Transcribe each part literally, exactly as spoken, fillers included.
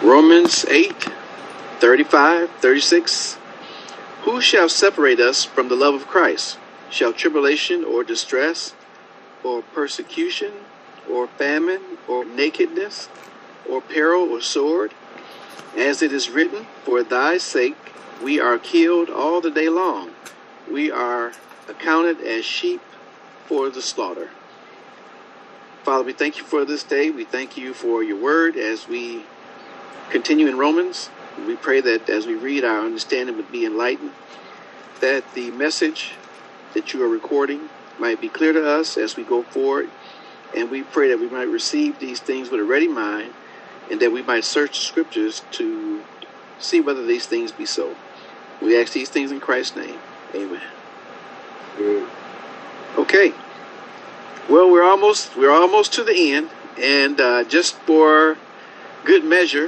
Romans eight, thirty-five, thirty-six. Who shall separate us from the love of Christ? Shall tribulation or distress or persecution or famine or nakedness or peril or sword? As it is written, for thy sake we are killed all the day long. We are accounted as sheep for the slaughter. Father, we thank you for this day. We thank you for your word as we continue in Romans. We pray that as we read, our understanding would be enlightened, that the message that you are recording might be clear to us as we go forward. And we pray that we might receive these things with a ready mind, and that we might search the scriptures to see whether these things be so. We ask these things in Christ's name. Amen. Mm. Okay. Well, we're almost we're almost to the end, and uh, just for good measure,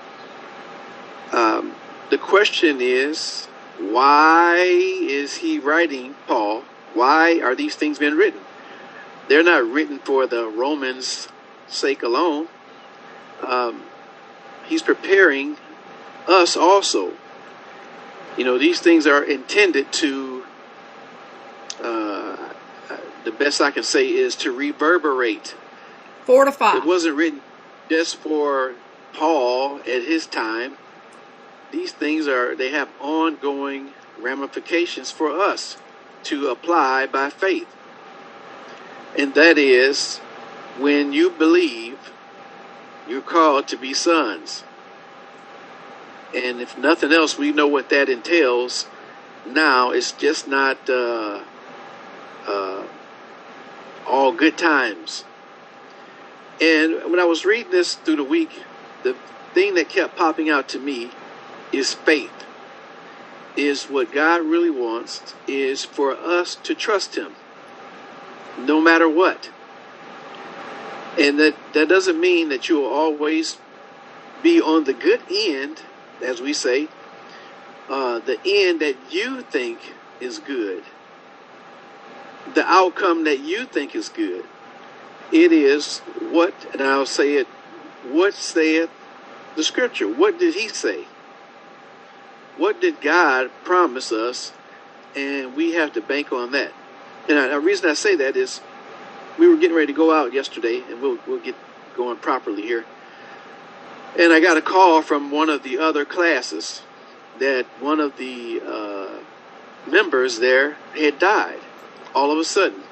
um, the question is, why is he writing, Paul? Why are these things being written? They're not written for the Romans' sake alone. Um, he's preparing us also. You know, these things are intended to, uh, the best I can say is to reverberate. Fortify. It wasn't written just for Paul at his time. These things are, they have ongoing ramifications for us to apply by faith. And that is, when you believe, you're called to be sons. And if nothing else, we know what that entails. Now, it's just not uh, uh, all good times. And when I was reading this through the week, the thing that kept popping out to me is faith. Is what God really wants is for us to trust him, no matter what. And that, that doesn't mean that you will always be on the good end, as we say, uh, the end that you think is good, the outcome that you think is good. It is what, and I'll say it, what saith the scripture? What did he say? What did God promise us? And we have to bank on that. And the reason I say that is we were getting ready to go out yesterday, and we'll we'll get going properly here. And I got a call from one of the other classes that one of the uh, members there had died all of a sudden.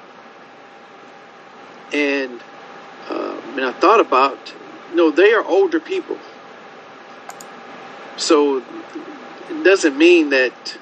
And, uh, and I thought about, you know, they are older people. So it doesn't mean that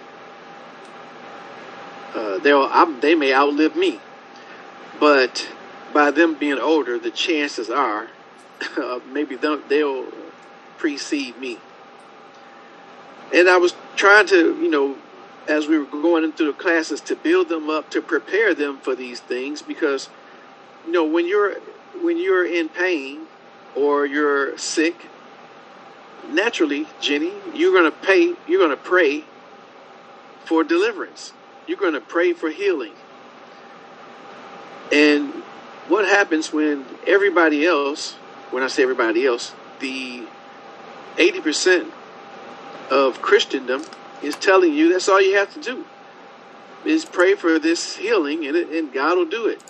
uh, they'll they may outlive me, but by them being older, the chances are uh, maybe they'll, they'll precede me. And I was trying to, you know, as we were going through the classes, to build them up, to prepare them for these things, because you know when you're when you're in pain or you're sick, naturally, Jenny, you're going to pay, you're going to pray for deliverance. You're going to pray for healing. And what happens when everybody else, when I say everybody else, the eighty percent of Christendom is telling you that's all you have to do is pray for this healing, and, it, and God will do it.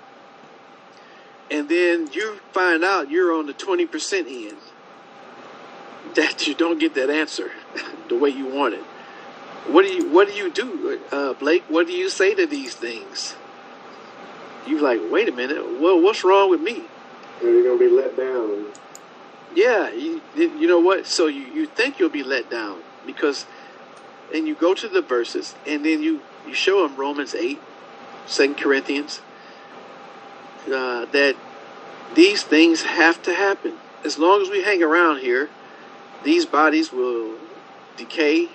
And then you find out you're on the twenty percent end, that you don't get that answer the way you want it. What do you what do you do, uh, Blake? What do you say to these things? You're like, wait a minute, well, what's wrong with me? You're going to be let down. Yeah, you, you know what? So you, you think you'll be let down because, and you go to the verses, and then you, you show them Romans eight, Second Corinthians, uh, that these things have to happen. As long as we hang around here, these bodies will decay,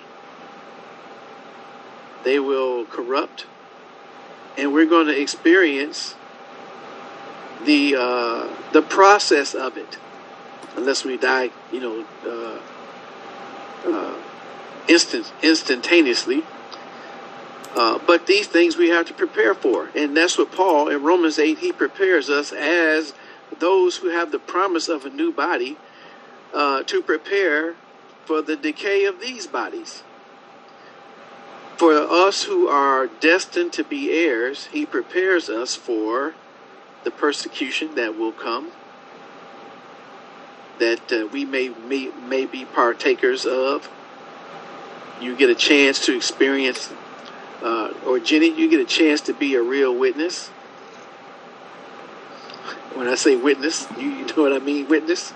they will corrupt, and we're going to experience the uh, the process of it, unless we die, you know, uh, uh, instant instantaneously. Uh, but these things we have to prepare for, and that's what Paul in Romans eight, he prepares us as those who have the promise of a new body. uh, to prepare for the decay of these bodies. For us who are destined to be heirs, he prepares us for the persecution that will come, that uh, we may, may, may be partakers of. You get a chance to experience, uh, or Jenny, you get a chance to be a real witness. When I say witness, you, you know what I mean, witness?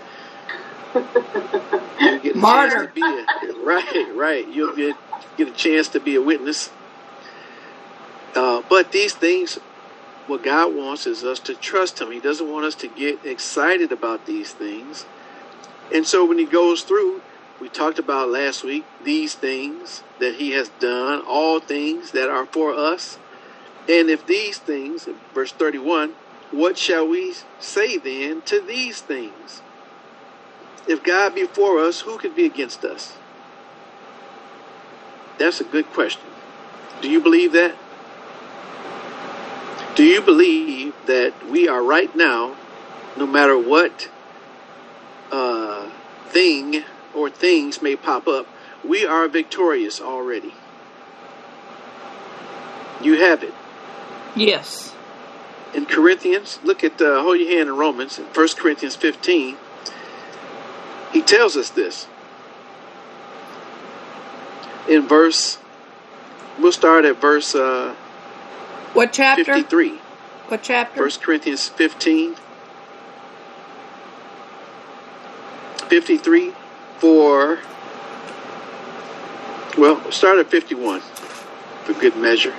You get a Martyr. chance to be a, right, right. You'll get, get a chance to be a witness. Uh, but these things, what God wants is us to trust him. He doesn't want us to get excited about these things. And so when he goes through, we talked about last week, these things that he has done, all things that are for us. And if these things, verse thirty-one, what shall we say then to these things? If God be for us, who could be against us? That's a good question. Do you believe that? Do you believe that we are right now, no matter what uh, thing or things may pop up, we are victorious already? You have it. Yes. In Corinthians, look at, uh, hold your hand in Romans, in First Corinthians fifteen, he tells us this. In verse, we'll start at verse uh, What chapter? fifty-three. What chapter? First Corinthians fifteen. fifty-three for, well, start at fifty-one for good measure.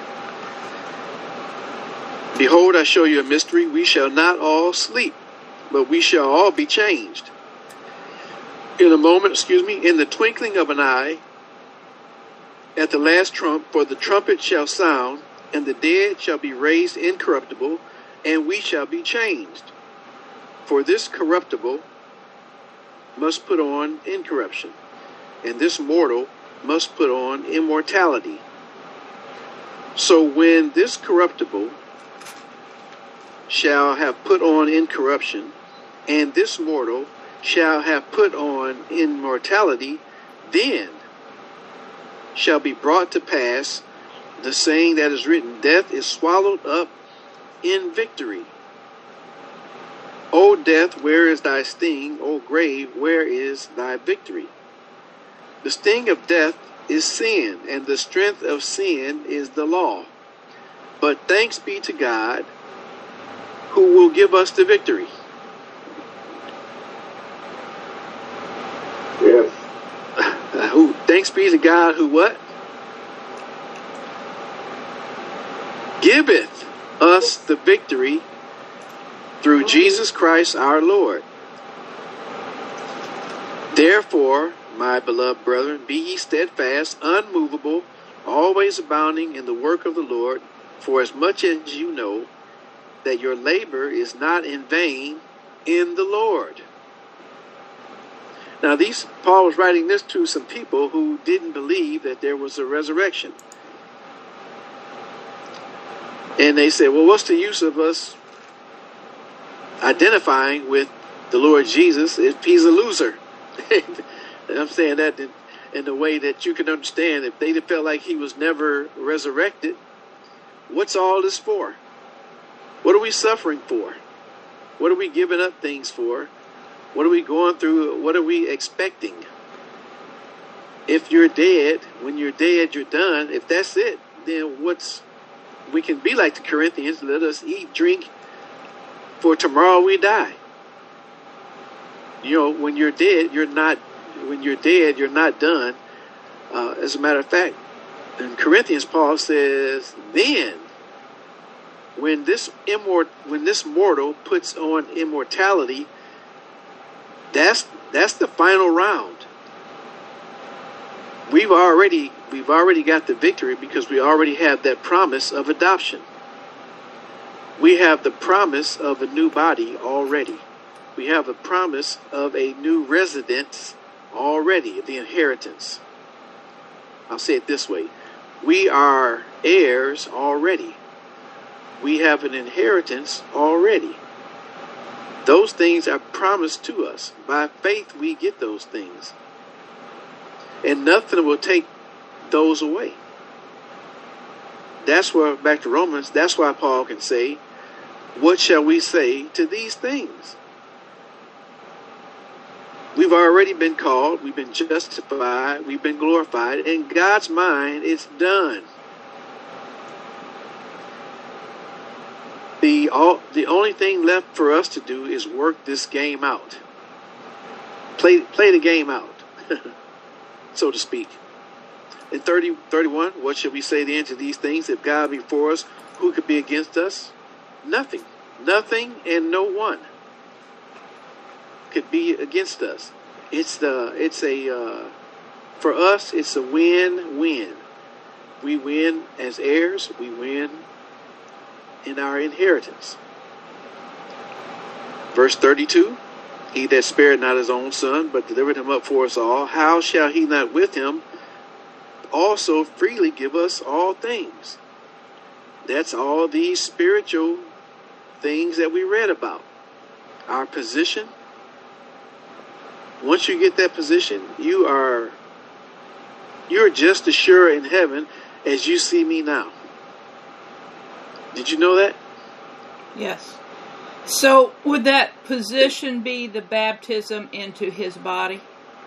Behold, I show you a mystery. We shall not all sleep, but we shall all be changed. In a moment, excuse me, in the twinkling of an eye, at the last trump, for the trumpet shall sound, and the dead shall be raised incorruptible, and we shall be changed. For this corruptible must put on incorruption, and this mortal must put on immortality. So when this corruptible shall have put on incorruption, and this mortal shall have put on immortality, then shall be brought to pass the saying that is written, death is swallowed up in victory. O death, where is thy sting? O grave, where is thy victory? The sting of death is sin, and the strength of sin is the law. But thanks be to God, who will give us the victory. Yes. Who? Thanks be to God, who what? Giveth us the victory through Jesus Christ our Lord. Therefore, my beloved brethren, be ye steadfast, unmovable, always abounding in the work of the Lord, for as much as you know that your labor is not in vain in the Lord. Now, these Paul was writing this to some people who didn't believe that there was a resurrection. And they said, well, what's the use of us identifying with the Lord Jesus if he's a loser? And I'm saying that in, in the way that you can understand. If they felt like he was never resurrected, what's all this for? What are we suffering for? What are we giving up things for? What are we going through? What are we expecting? If you're dead, when you're dead, you're done. If that's it, then what's, we can be like the Corinthians, let us eat, drink, for tomorrow we die. You know, when you're dead, you're not, when you're dead, you're not done. Uh, as a matter of fact, in Corinthians, Paul says, then, when this immort, when this mortal puts on immortality, that's that's the final round. We've already we've already got the victory because we already have that promise of adoption. We have the promise of a new body already. We have a promise of a new residence already, the inheritance. I'll say it this way. We are heirs already. We have an inheritance already. Those things are promised to us. By faith, we get those things. And nothing will take those away. That's where, back to Romans, that's why Paul can say, what shall we say to these things? We've already been called, we've been justified, we've been glorified. In God's mind, it's done. The, all, the only thing left for us to do is work this game out. Play, play the game out, so to speak. In thirty, thirty-one, what shall we say then to these things? If God be for us, who could be against us? Nothing. Nothing and no one could be against us. It's the, it's a, uh, for us, it's a win-win. We win as heirs. We win in our inheritance. Verse thirty-two, he that spared not his own son, but delivered him up for us all, how shall he not with him also freely give us all things? That's all these spiritual things that we read about. Our position. Once you get that position, you are you're just as sure in heaven as you see me now. Did you know that? Yes. So would that position be the baptism into his body?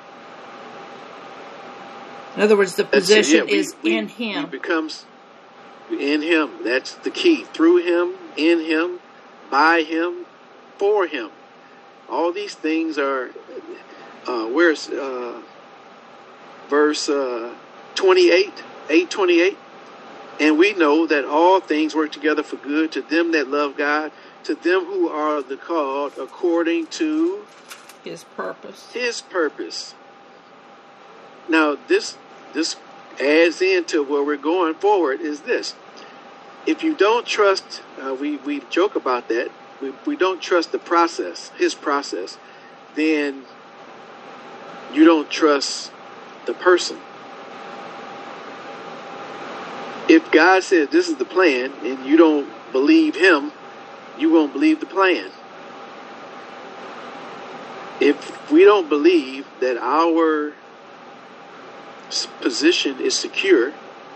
In other words, the position yeah, we, is we, in him. He becomes in him. That's the key. Through him, in him, by him, for him. All these things are, uh, where's uh, verse uh, twenty-eight, eight twenty-eight? And we know that all things work together for good to them that love God, to them who are the called according to his purpose. His purpose. Now, this this adds into where we're going forward is this. If you don't trust, uh, we, we joke about that, we, we don't trust the process, his process, then you don't trust the person. If God says this is the plan and you don't believe him, you won't believe the plan. If we don't believe that our position is secure,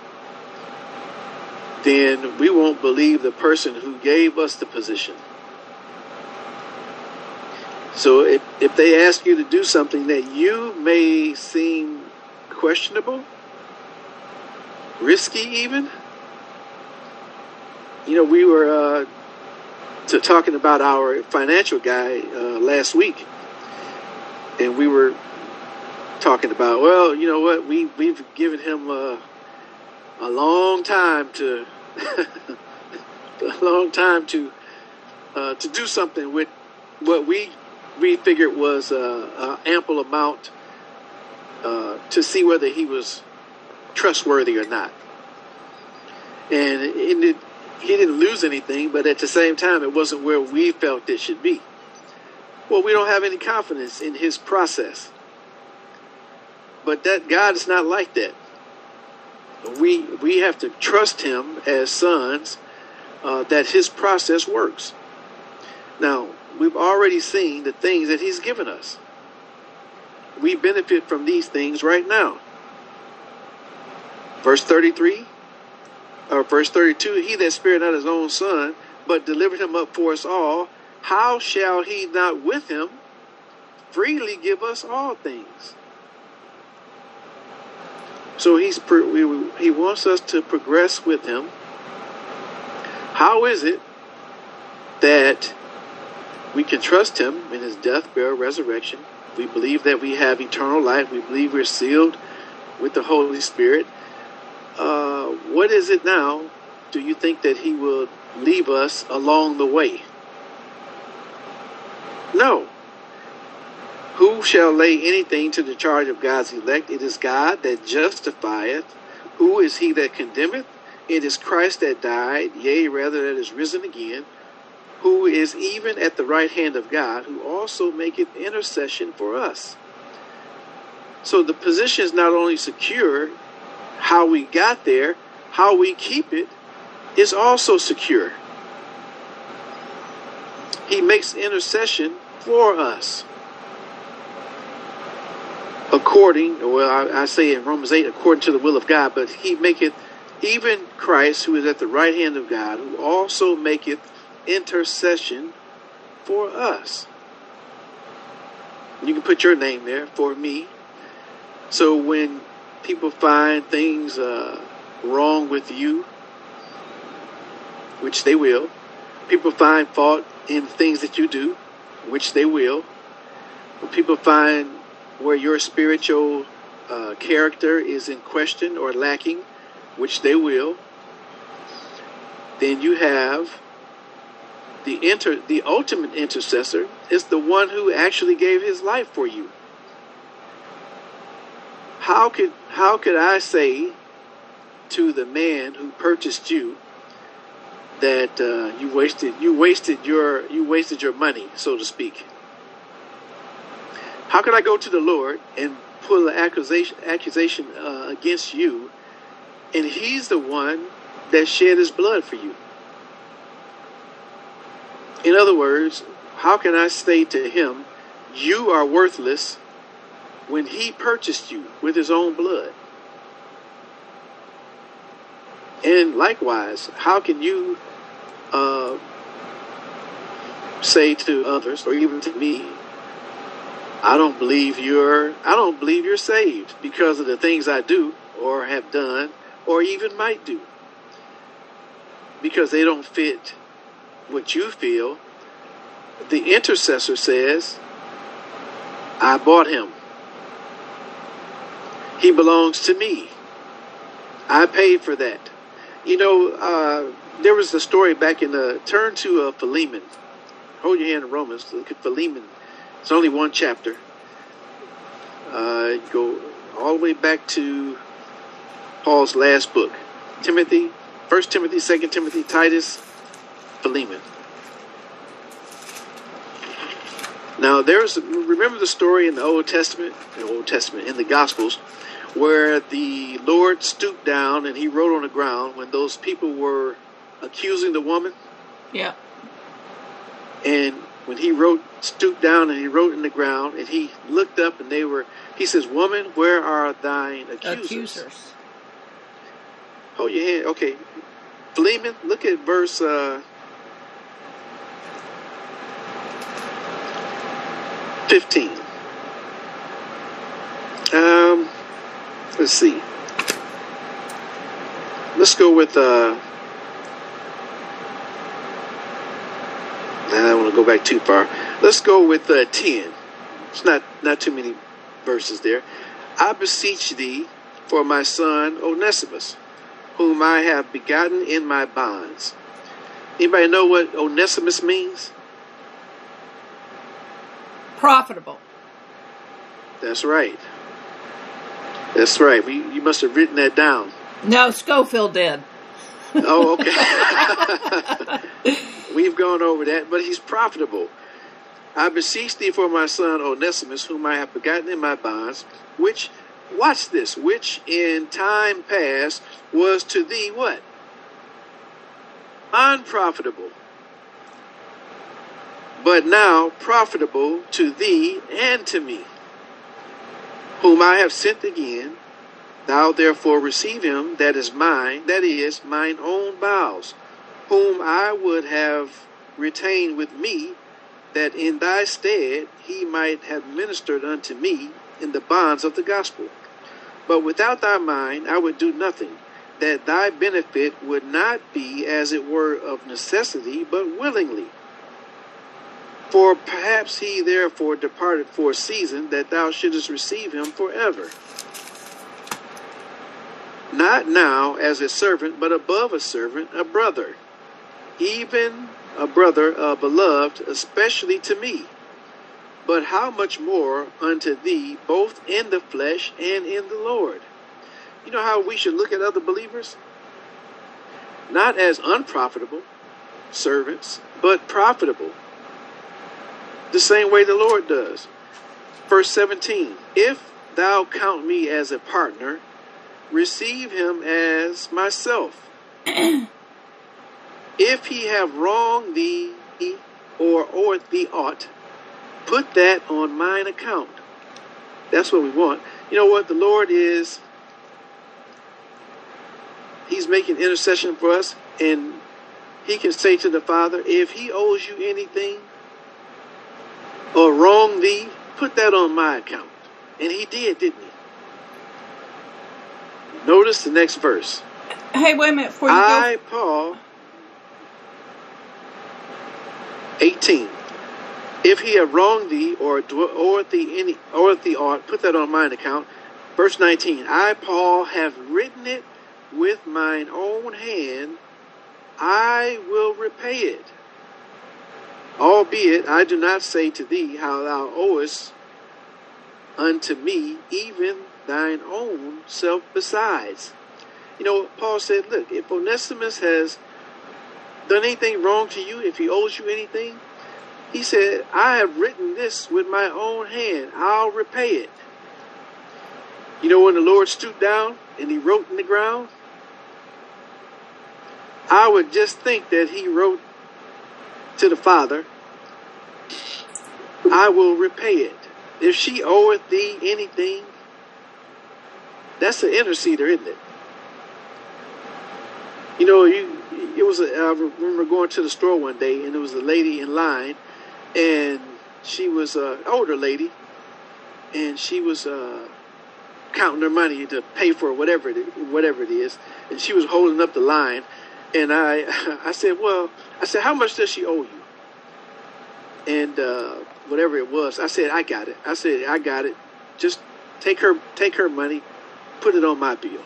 then we won't believe the person who gave us the position. So if, if they ask you to do something that you may seem questionable, risky even, you know, we were uh, to talking about our financial guy uh, last week, and we were talking about, well, you know what, we, we've given him uh, a long time to a long time to uh, to do something with what we we figured was uh, an ample amount uh, to see whether he was trustworthy or not. And it, it, he didn't lose anything, but at the same time, it wasn't where we felt it should be. Well, we don't have any confidence in his process. But that God is not like that. We we have to trust him as sons uh, that his process works. Now, we've already seen the things that he's given us. We benefit from these things right now. Verse thirty-three, or verse thirty-two, he that spared not his own son, but delivered him up for us all, how shall he not with him freely give us all things? So he's we, he wants us to progress with him. How is it that we can trust him in his death, burial, resurrection? We believe that we have eternal life. We believe we're sealed with the Holy Spirit. Uh, what is it now? Do you think that he will leave us along the way? No. Who shall lay anything to the charge of God's elect? It is God that justifieth. Who is he that condemneth? It is Christ that died, yea, rather that is risen again, who is even at the right hand of God, who also maketh intercession for us. So the position is not only secure, how we got there, how we keep it is also secure. He makes intercession for us. According, well, I, I say in Romans eight, according to the will of God, but he maketh even Christ, who is at the right hand of God, who also maketh intercession for us. You can put your name there, for me. So when people find things uh, wrong with you, which they will, people find fault in things that you do, which they will, when people find where your spiritual uh, character is in question or lacking, which they will, then you have the inter the ultimate intercessor is the one who actually gave his life for you. How could how could I say to the man who purchased you that uh, you wasted you wasted your you wasted your money, so to speak? How can I go to the Lord and pull an accusation accusation uh, against you, and he's the one that shed his blood for you? In other words, how can I say to him, you are worthless, when he purchased you with his own blood? And likewise, how can you uh, say to others, or even to me, I don't believe you're I don't believe you're saved because of the things I do or have done or even might do, because they don't fit what you feel. The intercessor says, I bought him. He belongs to me. I paid for that. You know, uh, there was a story back in the, turn to uh, Philemon. Hold your hand in Romans. Look at Philemon. It's only one chapter. Uh, go all the way back to Paul's last book. Timothy, First Timothy, Second Timothy, Titus, Philemon. Now, there's remember the story in the Old Testament, the Old Testament in the Gospels, where the Lord stooped down and he wrote on the ground when those people were accusing the woman. Yeah. And when he wrote, stooped down and he wrote in the ground, and he looked up and they were, he says, woman, where are thine accusers? Accusers. Hold your hand. Okay. Philemon, look at verse uh, fifteen. Um, let's see. Let's go with, uh, I don't want to go back too far. Let's go with uh, ten. It's not, not too many verses there. I beseech thee for my son Onesimus, whom I have begotten in my bonds. Anybody know what Onesimus means? Profitable. That's right. That's right. We, you must have written that down. No, Schofield did. Oh, okay. We've gone over that, but he's profitable. I beseech thee for my son Onesimus, whom I have begotten in my bonds, which, watch this, which in time past was to thee what? Unprofitable. But now profitable to thee and to me, whom I have sent again. Thou therefore receive him that is mine, that is, mine own bowels, whom I would have retained with me, that in thy stead he might have ministered unto me in the bonds of the gospel. But without thy mind I would do nothing, that thy benefit would not be as it were of necessity, but willingly. For perhaps he therefore departed for a season, that thou shouldest receive him forever. Not now as a servant, but above a servant, a brother, even a brother, a beloved, especially to me. But how much more unto thee, both in the flesh and in the Lord? You know how we should look at other believers? Not as unprofitable servants, but profitable. The same way the Lord does. Verse seventeen, if thou count me as a partner, receive him as myself. If he have wronged thee, or or the ought, put that on mine account. That's what we want. You know what? The Lord is, he's making intercession for us, and he can say to the Father, if he owes you anything or wrong thee, put that on my account. And he did, didn't he? Notice the next verse. Hey, wait a minute before you I, go. Paul, eighteen. If he have wronged thee, or or thee any, or thee ought, put that on mine account. Verse nineteen. I, Paul, have written it with mine own hand. I will repay it. Albeit I do not say to thee how thou owest unto me, even thine own self besides. You know, Paul said, look, if Onesimus has done anything wrong to you, if he owes you anything, he said, I have written this with my own hand. I'll repay it. You know, when the Lord stooped down and he wrote in the ground, I would just think that he wrote to the Father, I will repay it. If she oweth thee anything, that's an interceder, isn't it? You know, you it was. A, I remember going to the store one day, and there was a lady in line, and she was an older lady, and she was uh, counting her money to pay for whatever it, whatever it is, and she was holding up the line, and I I said, well, I said, how much does she owe you? And uh, whatever it was, I said, I got it. I said, I got it. Just take her take her money, put it on my bill.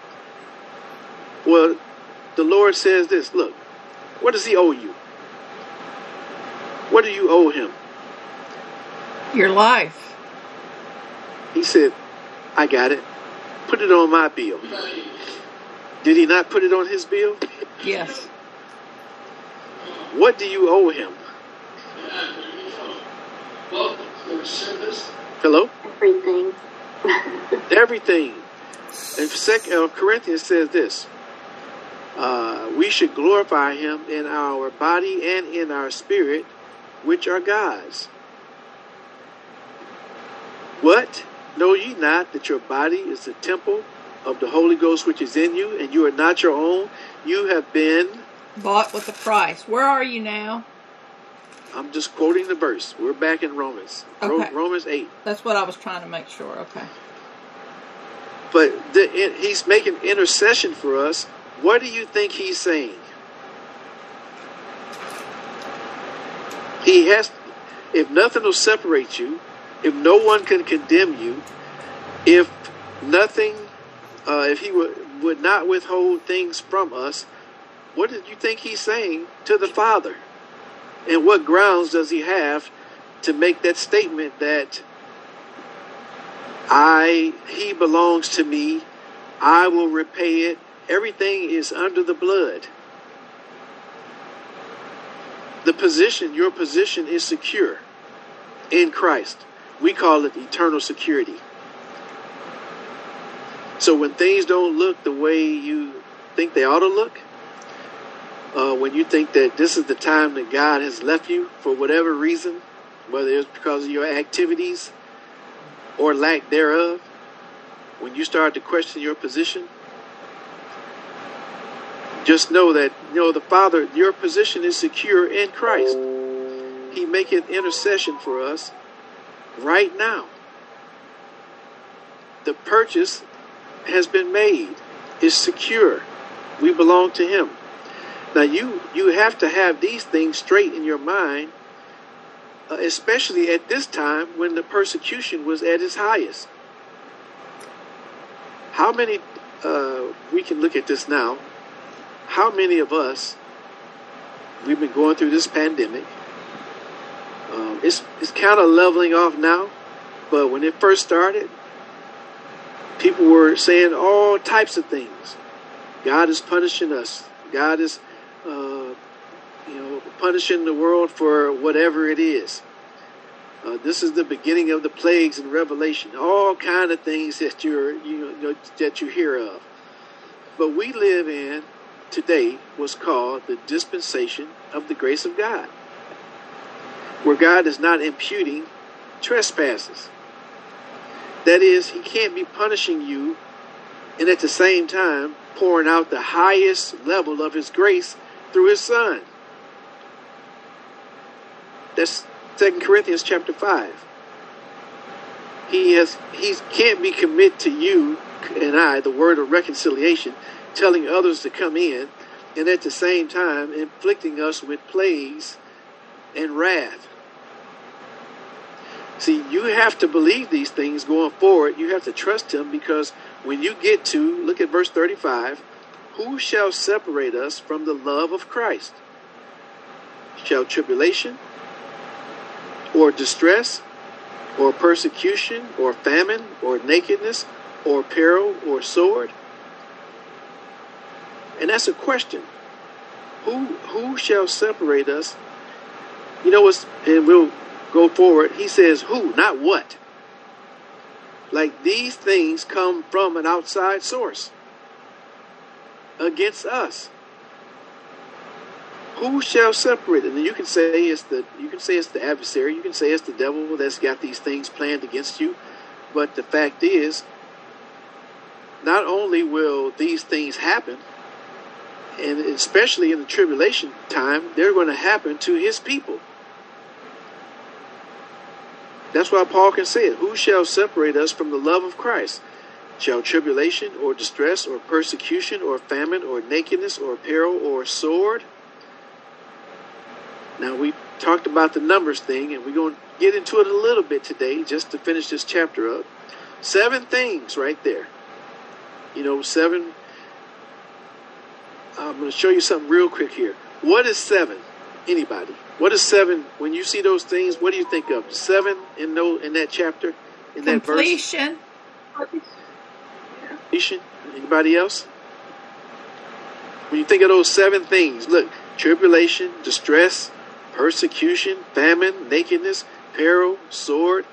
Well, the Lord says this, look, what does he owe you? What do you owe him? Your life. He said, I got it. Put it on my bill. Did he not put it on his bill? Yes. What do you owe him? Hello? Everything. Everything. And Second uh, Corinthians says this. Uh, we should glorify him in our body and in our spirit, which are God's. What? Know ye not that your body is the temple of the Holy Ghost which is in you, and you are not your own? You have been bought with a price. Where are you now? I'm just quoting the verse. We're back in Romans. Okay. Romans eight. That's what I was trying to make sure. Okay. But the, it, he's making intercession for us. What do you think he's saying? He has, if nothing will separate you, if no one can condemn you, if nothing, uh, if he would, would not withhold things from us, what did you think he's saying to the Father? And what grounds does he have to make that statement that I, he belongs to me, I will repay it? Everything is under the blood. The position, your position is secure in Christ. We call it eternal security. So when things don't look the way you think they ought to look, uh, when you think that this is the time that God has left you for whatever reason, whether it's because of your activities or lack thereof, when you start to question your position, just know that, you know, the Father, your position is secure in Christ. He maketh intercession for us right now. The purchase has been made. It's secure. We belong to him. Now, you, you have to have these things straight in your mind, uh, especially at this time when the persecution was at its highest. How many, uh, we can look at this now, how many of us, we've been going through this pandemic. Um, it's it's kind of leveling off now, but when it first started, people were saying all types of things. God is punishing us. God is, uh, you know, punishing the world for whatever it is. Uh, this is the beginning of the plagues in Revelation. All kind of things that you're you know that you hear of. But we live in today what's called the dispensation of the grace of God. where God is not imputing trespasses. That is, he can't be punishing you and at the same time pouring out the highest level of his grace through his son. That's Second Corinthians chapter five. He has he can't be committed to you and I, the word of reconciliation, telling others to come in, and at the same time inflicting us with plagues and wrath. See, you have to believe these things going forward. You have to trust him, because when you get to, look at verse thirty-five, who shall separate us from the love of Christ? Shall tribulation, or distress, or persecution, or famine, or nakedness, or peril, or sword? And that's a question. Who who shall separate us? You know what's, and we'll go forward. He says who, not what. Like these things come from an outside source against us. Who shall separate it? And you can say it's the you can say it's the adversary. You can say it's the devil that's got these things planned against you. But the fact is, not only will these things happen, and especially in the tribulation time, they're going to happen to his people. That's why Paul can say it. Who shall separate us from the love of Christ? Shall tribulation, or distress, or persecution, or famine, or nakedness, or peril, or sword? Now, we talked about the numbers thing, and we're going to get into it a little bit today just to finish this chapter up. Seven things right there. You know, seven. I'm going to show you something real quick here. What is seven? Anybody? What is seven? When you see those things, what do you think of? Seven in, no, in that chapter? In that verse? Completion. Completion. Anybody else? When you think of those seven things, look, tribulation, distress, persecution, famine, nakedness, peril, sword.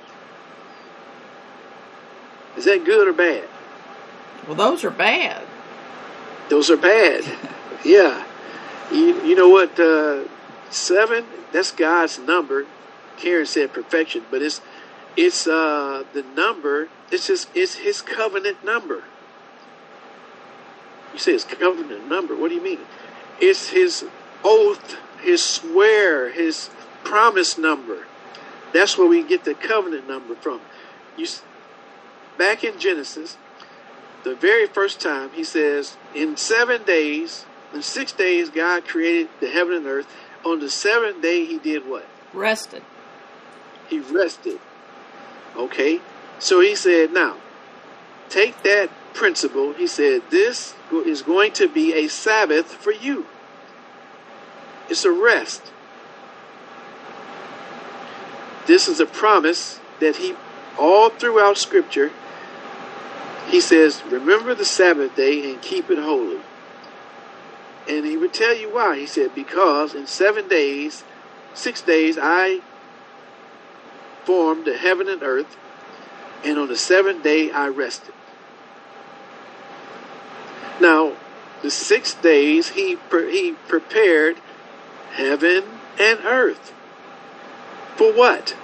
Is that good or bad? Well, those are bad. Those are bad. Yeah. You, you know what? Uh, seven, that's God's number. Karen said perfection, but it's it's uh, the number. It's just it's his covenant number. You say it's covenant number. What do you mean? It's his oath, his swear, his promise number. That's where we get the covenant number from. You back in Genesis, the very first time he says, in seven days, in six days, God created the heaven and earth. On the seventh day, he did what? Rested. He rested. Okay? So he said, now, take that principle. He said, this is going to be a Sabbath for you. It's a rest. This is a promise that he, all throughout Scripture, he says, remember the Sabbath day and keep it holy. And he would tell you why. He said, because in seven days, six days, I formed the heaven and earth, and on the seventh day I rested. Now, the six days he pre- he prepared heaven and earth. For what?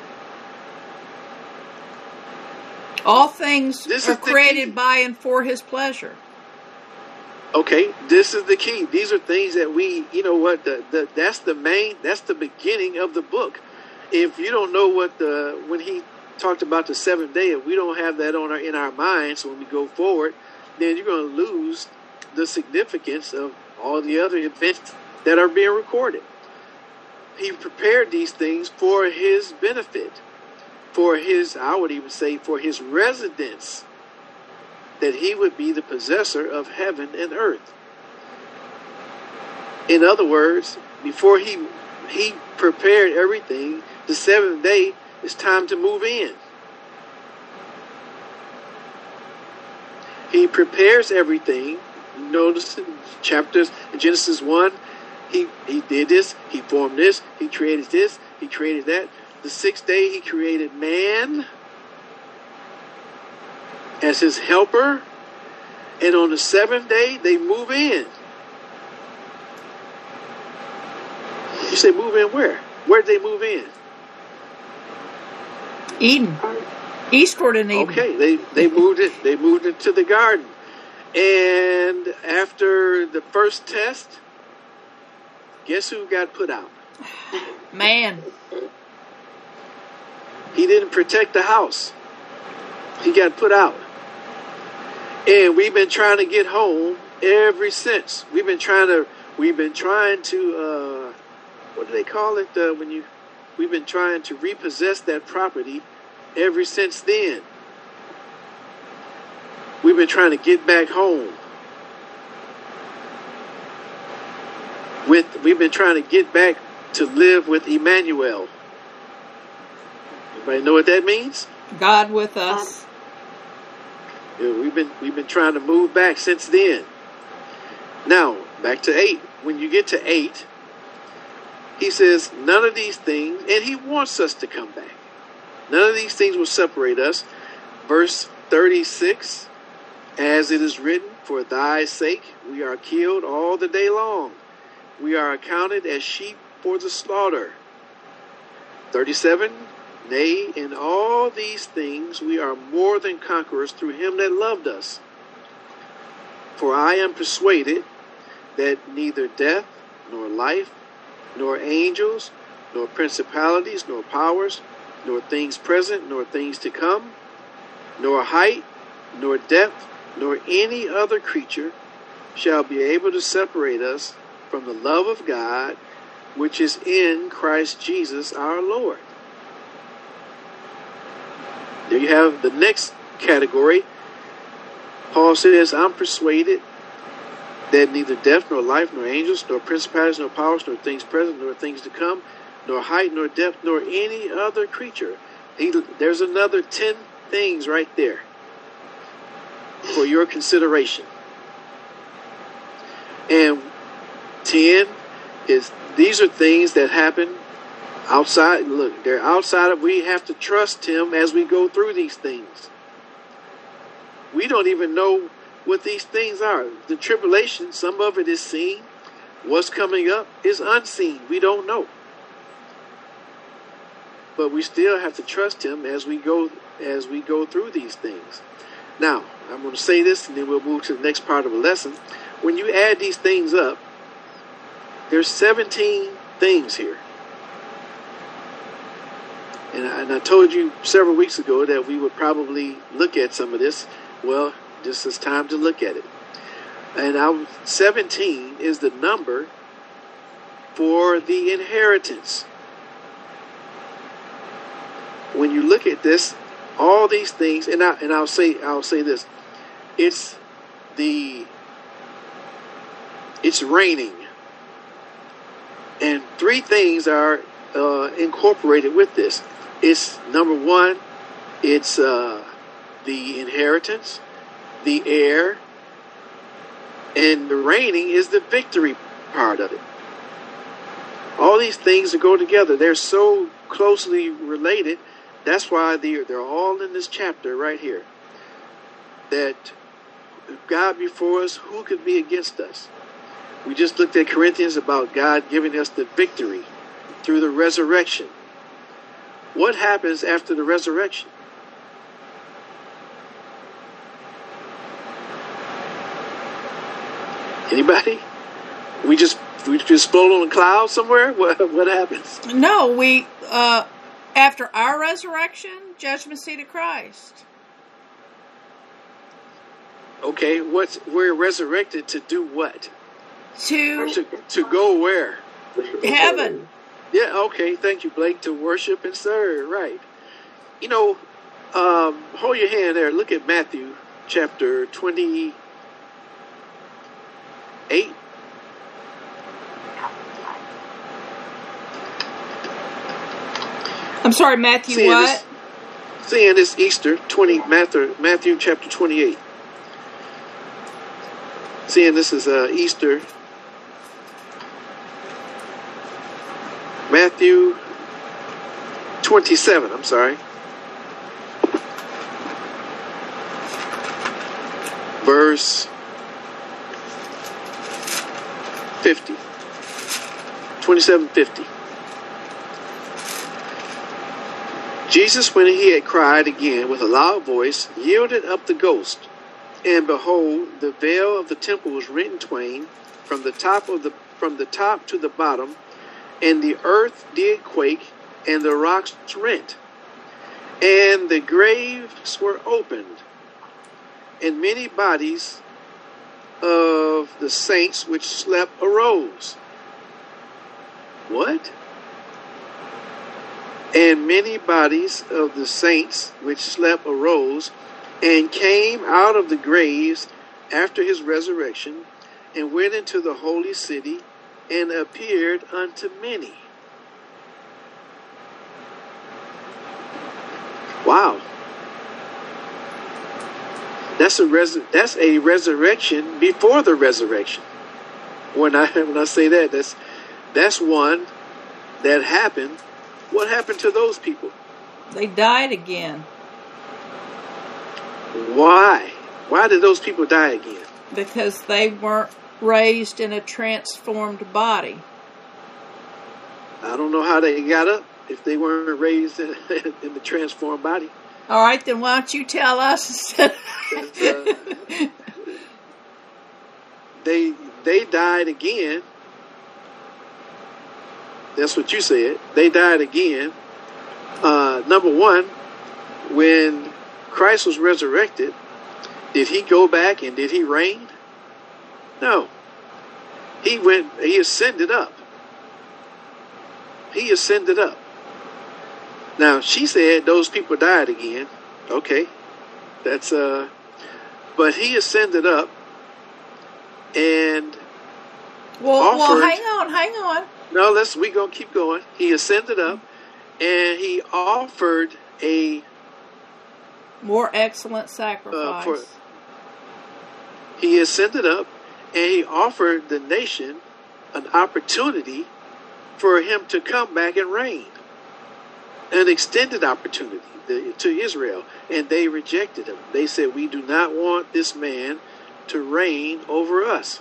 All things This are is the created key. by and for his pleasure. Okay, this is the key. These are things that we, you know what, the, the, that's the main, that's the beginning of the book. If you don't know what the, when he talked about the seventh day, if we don't have that on our, in our minds when we go forward, then you're going to lose the significance of all the other events that are being recorded. He prepared these things for his benefit, for his, I would even say, for his residence, that he would be the possessor of heaven and earth. In other words, before he he prepared everything, the seventh day is time to move in. He prepares everything. Notice in chapters in Genesis one, he, he did this, he formed this, he created this, he created that. The sixth day he created man as his helper, and on the seventh day they move in. You say move in where? Where did they move in? Eden. Eastward in Eden. Okay, they, they moved it. They moved it to the garden. And after the first test, guess who got put out? Man. He didn't protect the house. He got put out. And we've been trying to get home ever since. We've been trying to. We've been trying to. Uh, what do they call it uh, when you? We've been trying to repossess that property ever since then. We've been trying to get back home. With we've been trying to get back to live with Emmanuel. Anybody know what that means? God with us. Yeah, we've been we've been trying to move back since then. Now back to eight. When you get to eight, he says none of these things, and he wants us to come back. None of these things will separate us. Verse thirty-six. As it is written, for thy sake we are killed all the day long. We are accounted as sheep for the slaughter. thirty-seven. Nay, in all these things we are more than conquerors through him that loved us. For I am persuaded that neither death, nor life, nor angels, nor principalities, nor powers, nor things present, nor things to come, nor height, nor depth, nor any other creature shall be able to separate us from the love of God, which is in Christ Jesus our Lord. There you have the next category. Paul says, I'm persuaded that neither death, nor life, nor angels, nor principalities, nor powers, nor things present, nor things to come, nor height, nor depth, nor any other creature. He, there's another ten things right there for your consideration. And ten is, these are things that happen outside. Look, they're outside of, we have to trust him as we go through these things. We don't even know what these things are. The tribulation, some of it is seen. What's coming up is unseen. We don't know. But we still have to trust him as we go as we go through these things. Now, I'm going to say this and then we'll move to the next part of the lesson. When you add these things up, there's seventeen things here. And I, and I told you several weeks ago that we would probably look at some of this. Well, this is time to look at it. And our seventeen is the number for the inheritance. When you look at this, all these things, and I and I'll say I'll say this, it's the it's raining, and three things are uh, incorporated with this. It's number one, it's uh, the inheritance, the heir, and the reigning is the victory part of it. All these things that go together, they're so closely related. That's why they're, they're all in this chapter right here. That God before us, who could be against us? We just looked at Corinthians about God giving us the victory through the resurrection. What happens after the resurrection? Anybody? We just we just float on a cloud somewhere? What what happens? No, we uh, after our resurrection, judgment seat of Christ. Okay, what's we're resurrected to do what? To To to go where? heaven. Yeah, okay, thank you, Blake. To worship and serve, right. You know, um, hold your hand there. Look at Matthew chapter twenty-eight. I'm sorry, Matthew Seeing what? This, seeing this Easter, twenty Matthew, Matthew chapter twenty-eight. Seeing this is uh, Easter. Matthew twenty-seven, I'm sorry. Verse fifty. twenty-seven fifty. Jesus, when he had cried again with a loud voice, yielded up the ghost. And behold, the veil of the temple was rent in twain from the top of the from the top to the bottom, and the earth did quake, and the rocks rent, and the graves were opened, and many bodies of the saints which slept arose. What? And many bodies of the saints which slept arose, and came out of the graves after his resurrection, and went into the holy city, and appeared unto many. Wow. That's a res- that's a resurrection before the resurrection. When I when I say that, that's that's one that happened. What happened to those people? They died again. Why? Why did those people die again? Because they weren't raised in a transformed body. I don't know how they got up if they weren't raised in, in the transformed body. All right, then why don't you tell us? uh, they they died again. That's what you said. They died again. Uh, number one, when Christ was resurrected, did he go back and did he reign? No. He went, he ascended up. He ascended up. Now, she said those people died again. Okay. That's, uh, but he ascended up and well, offered, well, hang on, hang on. No, let's, we gonna keep going. He ascended up and he offered a more excellent sacrifice. Uh, for, he ascended up and he offered the nation an opportunity for him to come back and reign. An extended opportunity to Israel. And they rejected him. They said, we do not want this man to reign over us.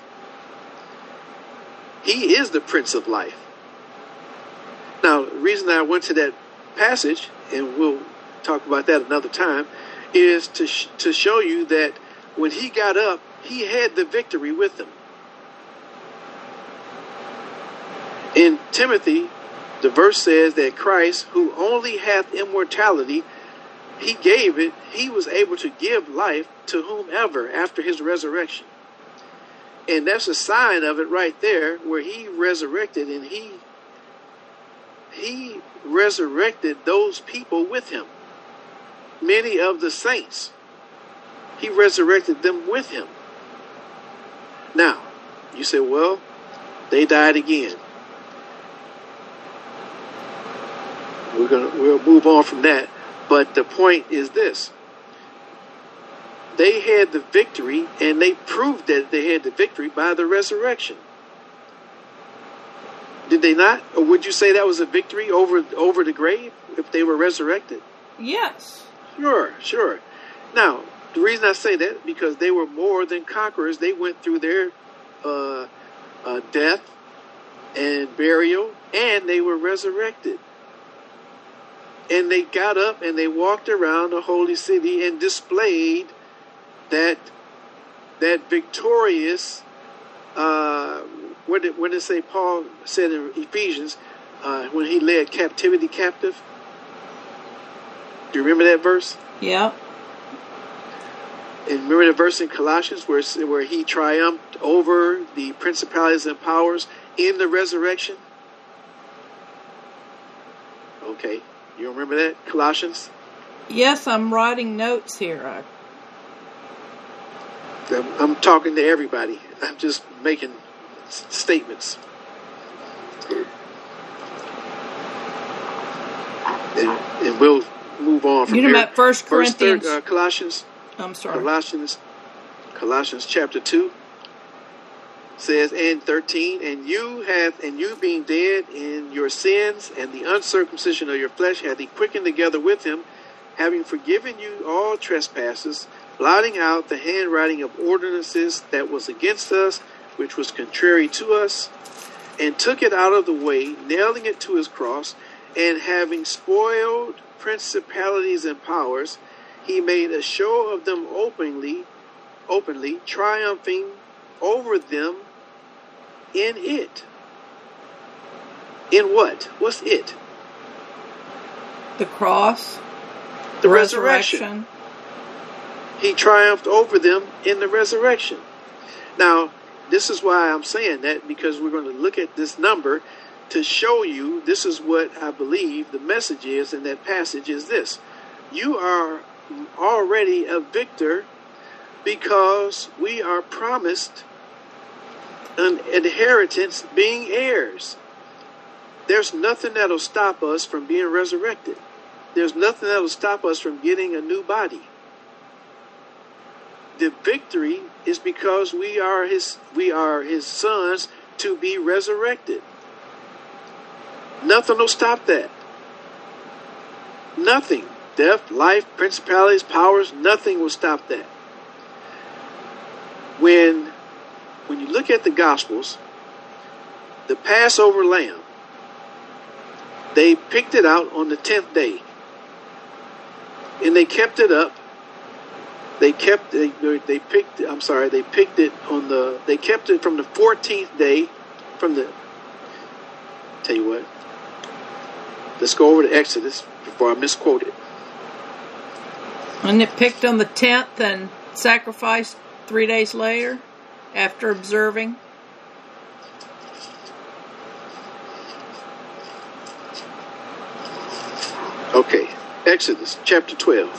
He is the Prince of Life. Now, the reason I went to that passage, and we'll talk about that another time, is to sh- to show you that when he got up, he had the victory with him. In Timothy, the verse says that Christ, who only hath immortality, he gave it, he was able to give life to whomever after his resurrection. And that's a sign of it right there, where he resurrected and he he resurrected those people with him. Many of the saints, he resurrected them with him. Now, you say, well, they died again. We're gonna we'll move on from that. But the point is this. They had the victory, and they proved that they had the victory by the resurrection. Did they not? Or would you say that was a victory over over the grave if they were resurrected? Yes. Sure, sure. Now, the reason I say that, because they were more than conquerors. They went through their uh, uh, death and burial, and they were resurrected. And they got up and they walked around the holy city and displayed that that victorious, uh, what did, what did say Paul said in Ephesians, uh, when he led captivity captive? Do you remember that verse? Yeah. And remember the verse in Colossians where, where he triumphed over the principalities and powers in the resurrection? Okay. You remember that? Colossians? Yes, I'm writing notes here. I... I'm, I'm talking to everybody. I'm just making s- statements. And, and we'll move on from you know here. about First Corinthians? First, uh, Colossians. I'm sorry. Colossians, Colossians chapter two says, and thirteen, and you hath, and you being dead in your sins and the uncircumcision of your flesh, hath he quickened together with him, having forgiven you all trespasses, blotting out the handwriting of ordinances that was against us, which was contrary to us, and took it out of the way, nailing it to his cross, and having spoiled principalities and powers. He made a show of them openly, openly, triumphing over them in it. In what? What's it? The cross. The resurrection. He triumphed over them in the resurrection. Now, this is why I'm saying that, because we're going to look at this number to show you this is what I believe the message is in that passage is this. You are already a victor because we are promised an inheritance, being heirs. There's nothing that'll stop us from being resurrected. There's nothing that'll stop us from getting a new body. The victory is because we are his we are his sons to be resurrected. Nothing will stop that. Nothing. Death, life, principalities, powers, nothing will stop that. When when you look at the Gospels, the Passover lamb, they picked it out on the tenth day. And they kept it up. They kept they they picked I'm sorry, they picked it on the they kept it from the fourteenth day from the tell you what. Let's go over to Exodus before I misquote it. And it picked on the tenth and sacrificed three days later after observing. Okay, Exodus chapter twelve.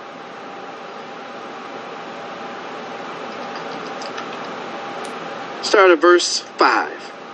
Start at verse five.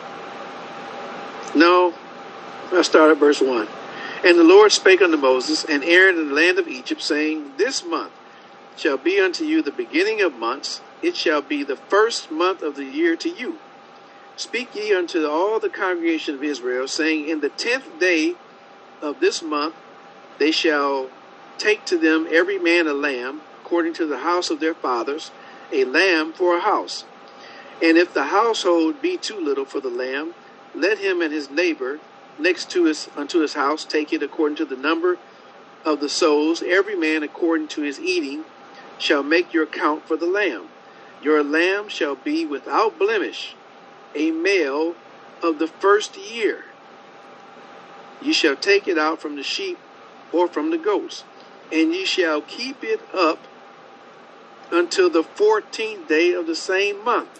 No, I start at verse one. And the Lord spake unto Moses and Aaron in the land of Egypt, saying, This month shall be unto you the beginning of months. It shall be the first month of the year to you. Speak ye unto all the congregation of Israel, saying, In the tenth day of this month they shall take to them every man a lamb, according to the house of their fathers, a lamb for a house. And if the household be too little for the lamb, let him and his neighbor next to his unto his house take it according to the number of the souls. Every man according to his eating shall make your account for the lamb. Your lamb shall be without blemish, a male of the first year. Ye shall take it out from the sheep or from the goats, and ye shall keep it up until the fourteenth day of the same month.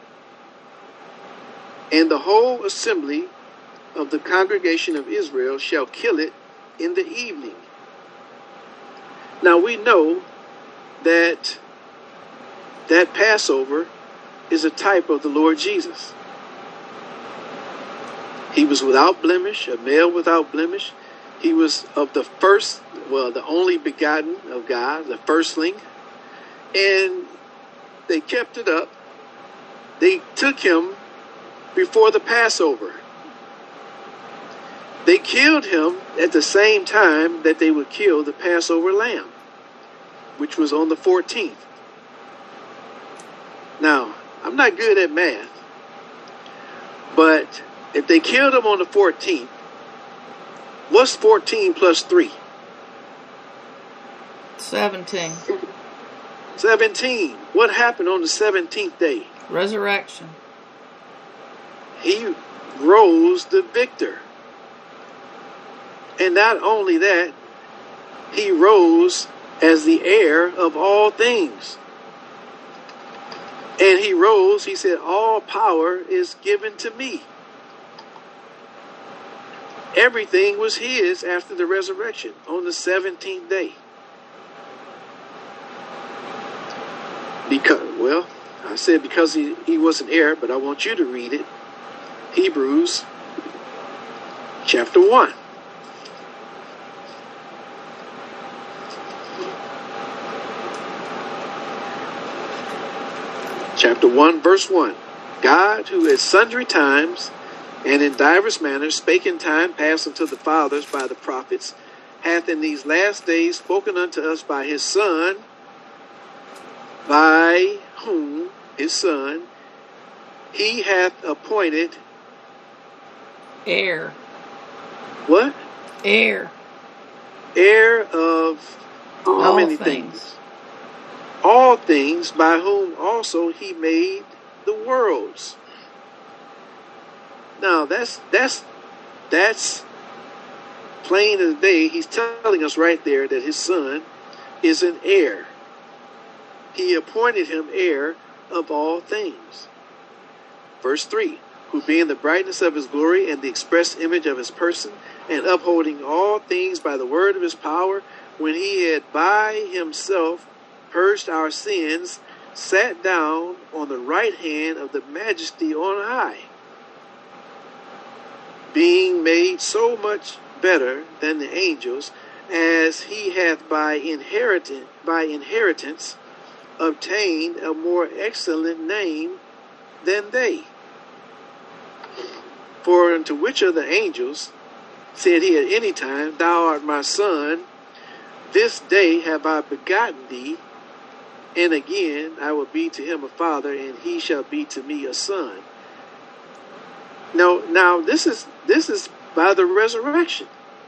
And the whole assembly of the congregation of Israel shall kill it in the evening. Now we know that that Passover is a type of the Lord Jesus. He was without blemish, a male without blemish. He was of the first, well, the only begotten of God, the firstling. And they kept it up. They took him before the Passover. They killed him at the same time that they would kill the Passover lamb, which was on the fourteenth. Now, I'm not good at math, but if they killed him on the fourteenth, what's fourteen plus three? seventeen. seventeen. What happened on the seventeenth day? Resurrection. He rose the victor. And not only that, he rose as the heir of all things. And he rose, he said, all power is given to me. Everything was his after the resurrection on the seventeenth day. Because, well, I said because he, he was an heir, but I want you to read it. Hebrews chapter one. Chapter one, verse one. God, who at sundry times and in divers manners spake in time past unto the fathers by the prophets, hath in these last days spoken unto us by his Son, by whom, his Son, he hath appointed Heir. what? Heir. heir of how All many things. things? All things, by whom also he made the worlds. Now that's that's that's plain as day. He's telling us right there that his son is an heir. He appointed him heir of all things. Verse three, who being the brightness of his glory and the express image of his person, and upholding all things by the word of his power, when he had by himself purged our sins, sat down on the right hand of the majesty on high, being made so much better than the angels, as he hath by inheritance by inheritance obtained a more excellent name than they. For unto which of the angels said he at any time, Thou art my son, this day have I begotten thee, and again I will be to him a father, and he shall be to me a son. Now, now this is this is by the resurrection.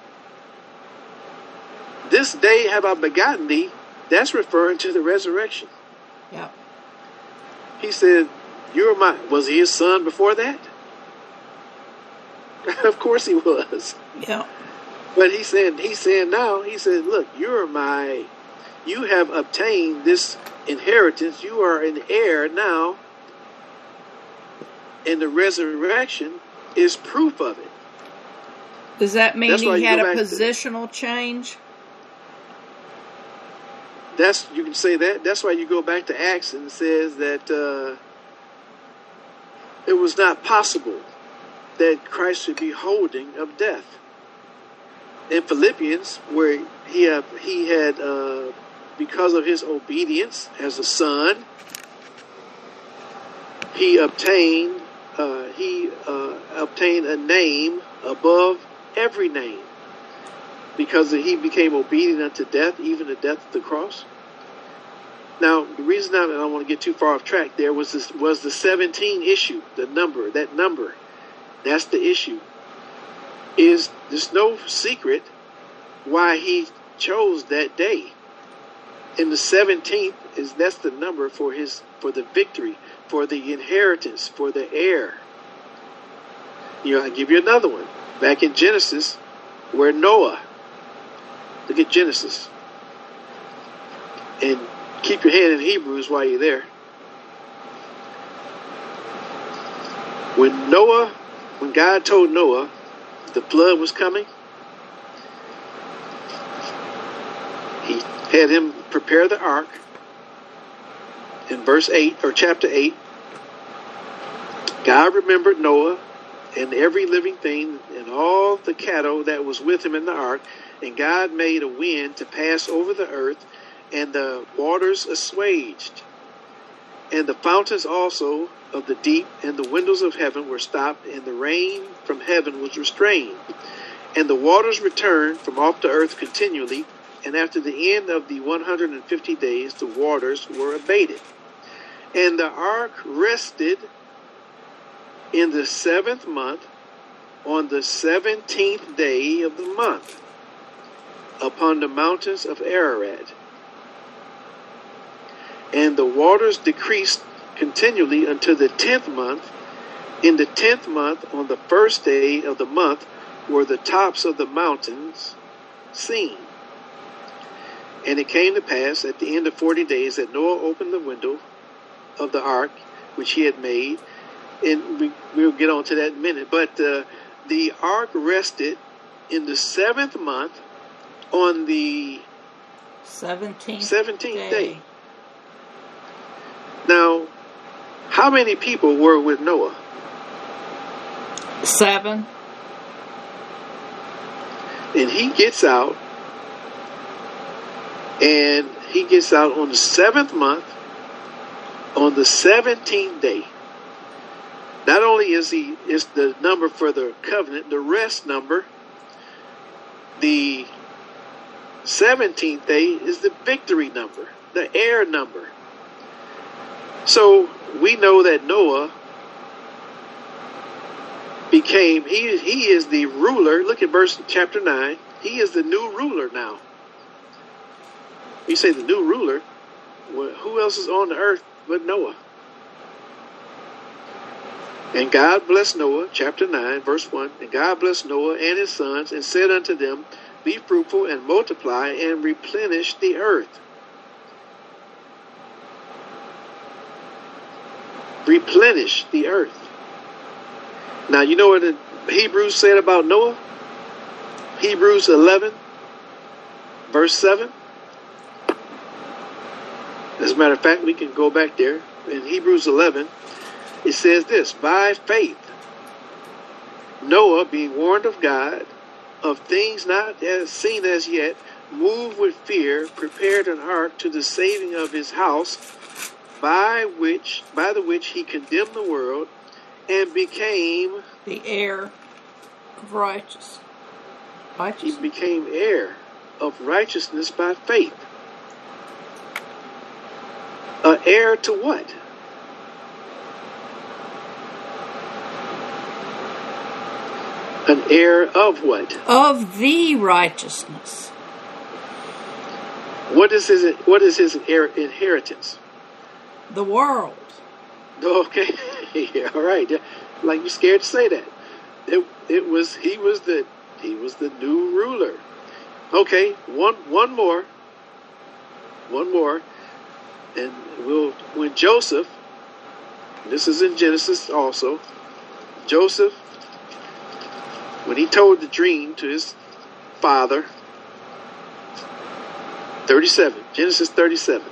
This day have I begotten thee. That's referring to the resurrection. Yeah. He said, "You're my." Was he his son before that? Of course he was. Yeah. But he said, he's saying now, he said, look, you're my, you have obtained this inheritance. You are an heir now. And the resurrection is proof of it. Does that mean That's why he you had go a back to- positional change? That's, you can say that. That's why you go back to Acts and it says that uh, it was not possible that Christ should be holding of death. In Philippians, where he had, he had uh, because of his obedience as a son, he obtained uh, he uh, obtained a name above every name, because he became obedient unto death, even the death of the cross. Now, the reason I, I don't want to get too far off track there was this, was the seventeen issue, the number, that number. That's the issue. Is there's no secret why he chose that day. And the seventeenth is that's the number for his for the victory, for the inheritance, for the heir. You know, I'll give you another one. Back in Genesis, where Noah. Look at Genesis. And keep your hand in Hebrews while you're there. When Noah, when God told Noah the flood was coming, he had him prepare the ark. In verse eight, or chapter eight, God remembered Noah and every living thing and all the cattle that was with him in the ark, and God made a wind to pass over the earth, and the waters assuaged, and the fountains also of the deep and the windows of heaven were stopped, and the rain from heaven was restrained, and the waters returned from off the earth continually, and after the end of the one hundred fifty days the waters were abated. And the ark rested in the seventh month, on the seventeenth day of the month, upon the mountains of Ararat. And the waters decreased continually until the tenth month. In the tenth month, on the first day of the month, were the tops of the mountains seen. And it came to pass at the end of forty days that Noah opened the window of the ark which he had made, and we, we'll get on to that in a minute. But uh, the ark rested in the seventh month, on the seventeenth, seventeenth day. day. Now, how many people were with Noah? Seven. And he gets out, and he gets out on the seventh month, on the seventeenth day. Not only is he is the number for the covenant, the rest number, the seventeenth day is the victory number, the heir number. So we know that Noah became, he, he is the ruler. Look at verse chapter nine. He is the new ruler now. You say the new ruler, well, who else is on the earth but Noah? And God blessed Noah, chapter nine, verse one. And God blessed Noah and his sons, and said unto them, be fruitful and multiply and replenish the earth. Replenish the earth. Now, you know what the Hebrews said about Noah? Hebrews eleven, verse seven. As a matter of fact, we can go back there. In Hebrews eleven, it says this, by faith, Noah, being warned of God, of things not as seen as yet, moved with fear, prepared an ark to the saving of his house, by which, by the which he condemned the world, and became the heir of righteous. righteousness. He became heir of righteousness by faith. An heir to what? An heir of what? Of the righteousness. What is his, what is his inheritance? The world. Okay, yeah, all right. Like you're scared to say that. It, it was he was the he was the new ruler. Okay, one one more, one more, and we'll when Joseph. This is in Genesis also. Joseph, when he told the dream to his father. thirty-seven, Genesis thirty-seven.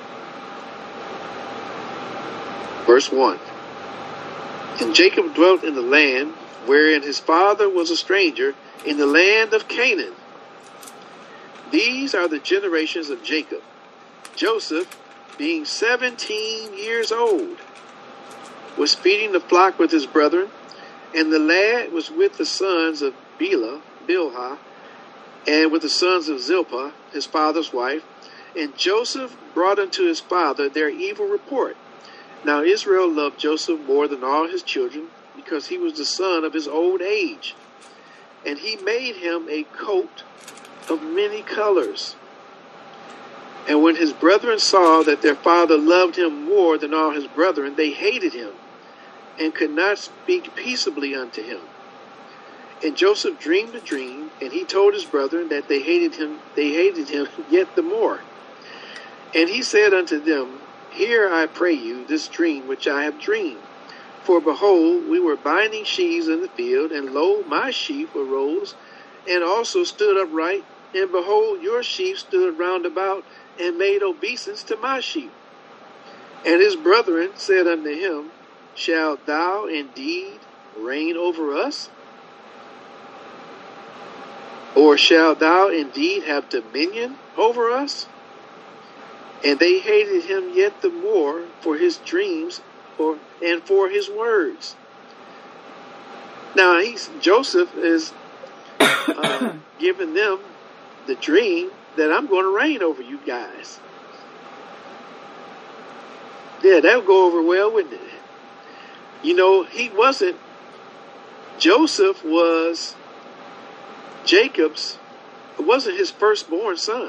Verse one. And Jacob dwelt in the land wherein his father was a stranger, in the land of Canaan. These are the generations of Jacob. Joseph, being seventeen years old, was feeding the flock with his brethren, and the lad was with the sons of Bilhah, Bilhah, and with the sons of Zilpah, his father's wife. And Joseph brought unto his father their evil report. Now Israel loved Joseph more than all his children, because he was the son of his old age. And he made him a coat of many colors. And when his brethren saw that their father loved him more than all his brethren, they hated him, and could not speak peaceably unto him. And Joseph dreamed a dream, and he told his brethren that they hated him, they hated him yet the more. And he said unto them, hear, I pray you, this dream which I have dreamed. For behold, we were binding sheaves in the field, and lo, my sheep arose, and also stood upright, and behold, your sheep stood round about, and made obeisance to my sheep. And his brethren said unto him, shalt thou indeed reign over us? Or shalt thou indeed have dominion over us? And they hated him yet the more for his dreams or, and for his words. Now, he's, Joseph is uh, giving them the dream that I'm going to reign over you guys. Yeah, that would go over well, wouldn't it? You know, he wasn't, Joseph was Jacob's, it wasn't his firstborn son.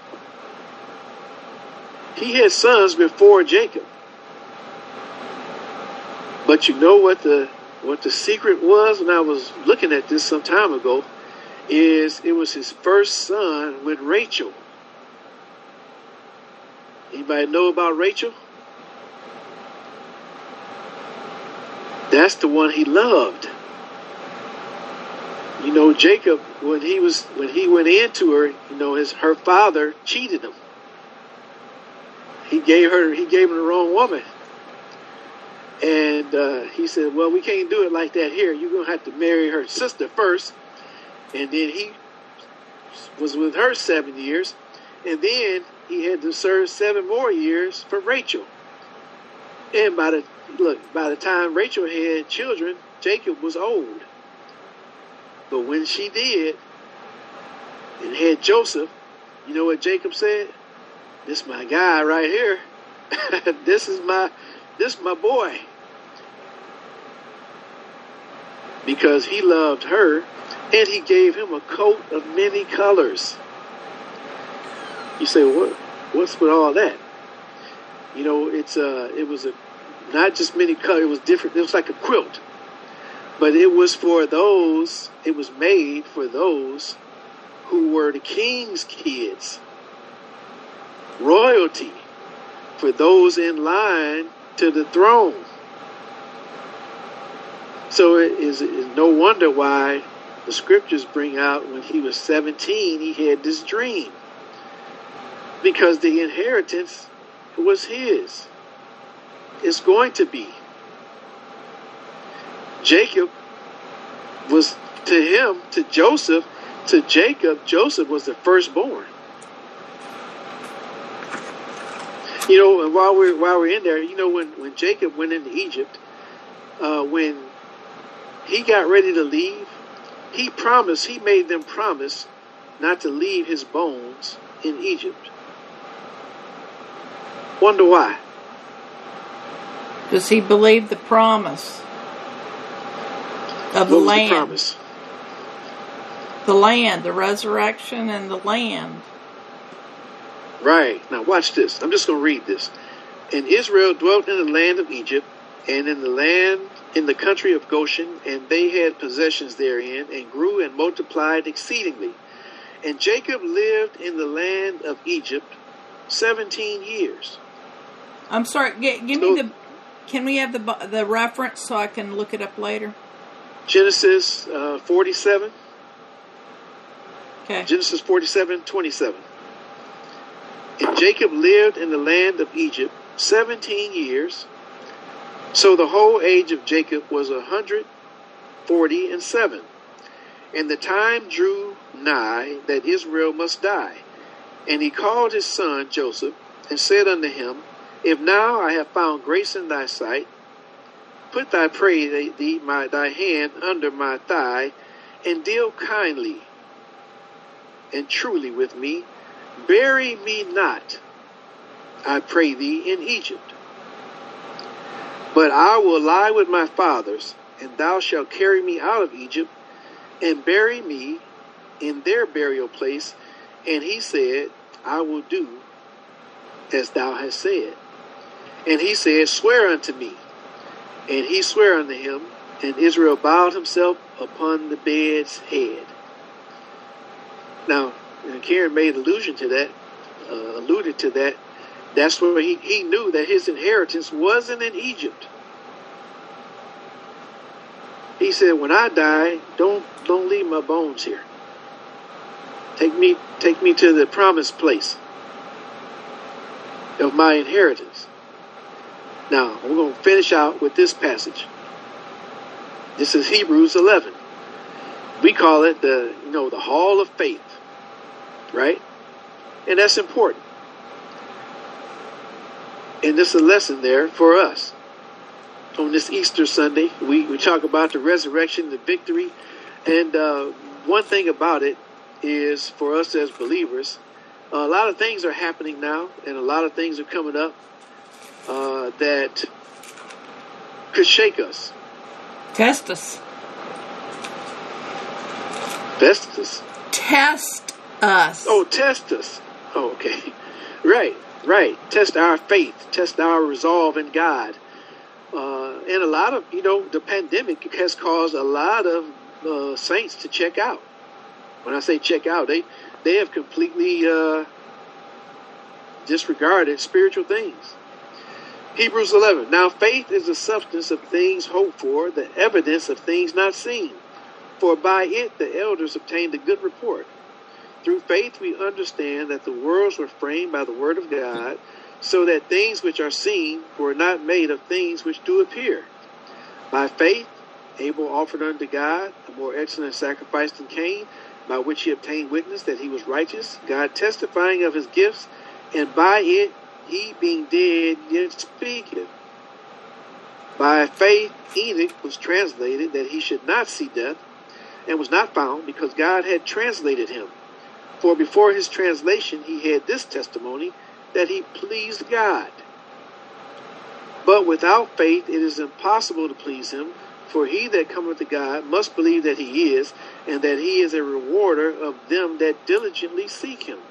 He had sons before Jacob. But you know what the what the secret was when I was looking at this some time ago is it was his first son with Rachel. Anybody know about Rachel? That's the one he loved. You know, Jacob, when he was when he went into her, you know, his her father cheated him. He gave her, he gave him the wrong woman. And uh, he said, well, we can't do it like that here. You're going to have to marry her sister first. And then he was with her seven years. And then he had to serve seven more years for Rachel. And by the, look, by the time Rachel had children, Jacob was old. But when she did and had Joseph, you know what Jacob said? This is my guy right here. this is my this is my boy. Because he loved her And he gave him a coat of many colors. You say, what? What's with all that? You know, it's uh, it was a not just many colors. It was different. It was like a quilt, but it was for those. It was made for those who were the king's kids, royalty, for those in line to the throne. So it is, it is no wonder why the scriptures bring out when he was seventeen, he had this dream. Because the inheritance was his. It's going to be. Jacob was to him, to Joseph, to Jacob, Joseph was the firstborn. You know, and while we're while we're in there, you know, when, when Jacob went into Egypt, uh, when he got ready to leave, he promised, he made them promise not to leave his bones in Egypt. Wonder why? Does he believe the promise of the What was land? the promise? The land, the resurrection and the land. Right. Now watch this. I'm just going to read this. And Israel dwelt in the land of Egypt, and in the land, in the country of Goshen, and they had possessions therein, and grew and multiplied exceedingly. And Jacob lived in the land of Egypt seventeen years. I'm sorry, g- give me the, can we have the bu- the reference so I can look it up later? Genesis uh, forty-seven. Okay. Genesis forty-seven, twenty-seven. And Jacob lived in the land of Egypt seventeen years. So the whole age of Jacob was a hundred forty and seven. And the time drew nigh that Israel must die. And he called his son Joseph, and said unto him, If now I have found grace in thy sight, put thy pray thee my thy hand under my thigh, and deal kindly and truly with me. Bury me not, I pray thee, in Egypt. But I will lie with my fathers, and thou shalt carry me out of Egypt, and bury me in their burial place. And he said, I will do as thou hast said. And he said, Swear unto me. And he sware unto him, and Israel bowed himself upon the bed's head. Now, and Karen made allusion to that, uh, alluded to that. That's where he, he knew that his inheritance wasn't in Egypt. He said, when I die, don't don't leave my bones here. Take me take me to the promised place of my inheritance. Now, we're going to finish out with this passage. This is Hebrews eleven. We call it the, you know, the hall of faith. Right? And that's important. And this is a lesson there for us. On this Easter Sunday, we, we talk about the resurrection, the victory. And uh, one thing about it is, for us as believers, a lot of things are happening now, and a lot of things are coming up uh, that could shake us. Test us. Test us. Test us. Oh, test us. Oh, okay. Right, right. Test our faith. Test our resolve in God. Uh, and a lot of, you know, the pandemic has caused a lot of uh, saints to check out. When I say check out, they, they have completely uh, disregarded spiritual things. Hebrews eleven. Now faith is the substance of things hoped for, the evidence of things not seen. For by it the elders obtained a good report. Through faith we understand that the worlds were framed by the word of God, so that things which are seen were not made of things which do appear. By faith Abel offered unto God a more excellent sacrifice than Cain, by which he obtained witness that he was righteous, God testifying of his gifts, and by it he being dead yet speaketh. By faith Enoch was translated that he should not see death, and was not found, because God had translated him. For before his translation he had this testimony, that he pleased God. But without faith it is impossible to please him, For he that cometh to God must believe that he is, and that he is a rewarder of them that diligently seek him.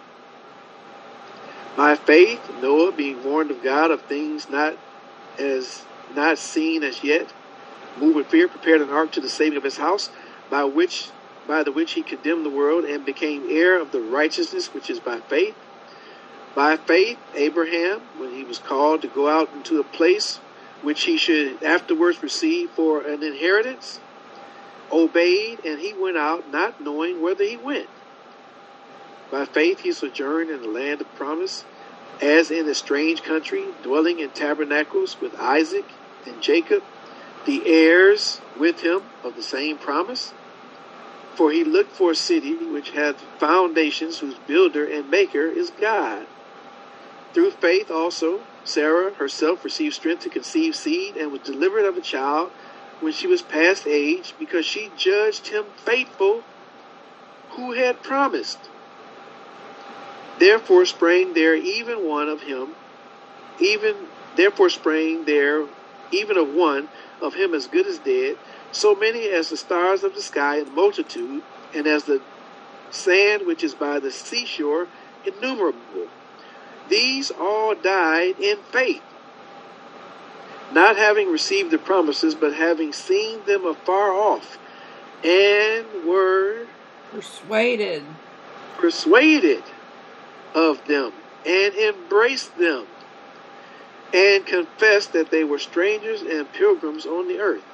By faith Noah, being warned of God of things not as not seen as yet, moved with fear, prepared an ark to the saving of his house, by which by the which he condemned the world, and became heir of the righteousness which is by faith. By faith Abraham, when he was called to go out into a place which he should afterwards receive for an inheritance, obeyed, and he went out, not knowing whither he went. By faith he sojourned in the land of promise, as in a strange country, dwelling in tabernacles with Isaac and Jacob, the heirs with him of the same promise. For he looked for a city which hath foundations, whose builder and maker is God. Through faith also Sarah herself received strength to conceive seed, and was delivered of a child when she was past age, because she judged him faithful who had promised. Therefore sprang there even one of him, even therefore sprang there even of one of him as good as dead, so many as the stars of the sky in multitude, and as the sand which is by the seashore innumerable. These all died in faith, not having received the promises, but having seen them afar off, and were Persuaded. persuaded of them, and embraced them, and confessed that they were strangers and pilgrims on the earth.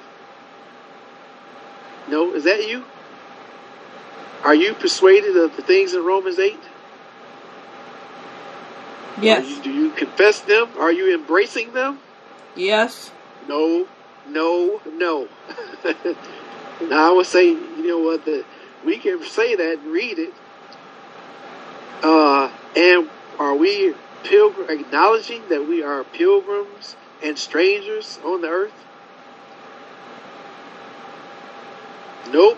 No, is that you? Are you persuaded of the things in Romans eight? Yes. Are you, do you confess them? Are you embracing them? Yes. No, no, no. Now I would say, you know what, the, we can say that and read it. Uh, and are we pilgrim, acknowledging that we are pilgrims and strangers on the earth? Nope.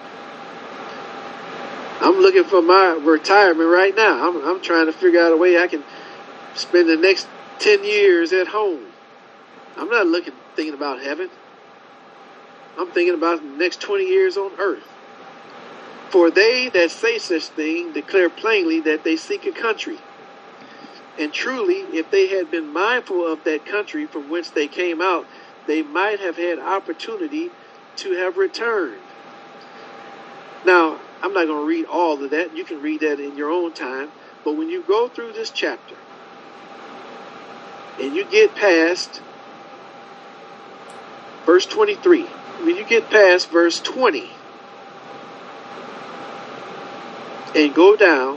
I'm looking for my retirement right now. I'm, I'm trying to figure out a way I can spend the next ten years at home. I'm not looking, thinking about heaven. I'm thinking about the next twenty years on earth. For they that say such thing declare plainly that they seek a country. And truly, if they had been mindful of that country from whence they came out, they might have had opportunity to have returned. Now, I'm not going to read all of that. You can read that in your own time. But when you go through this chapter, and you get past verse twenty-three, when you get past verse twenty, and go down,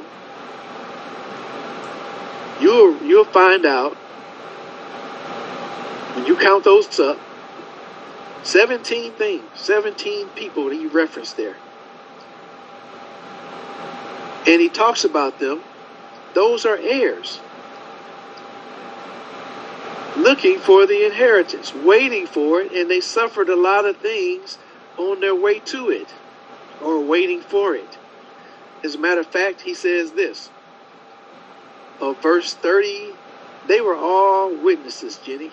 you'll you'll find out, when you count those up, seventeen things, seventeen people that he referenced there. And he talks about them. Those are heirs, looking for the inheritance, waiting for it, and they suffered a lot of things on their way to it, or waiting for it. As a matter of fact, he says this, of verse thirty, they were all witnesses, Jenny.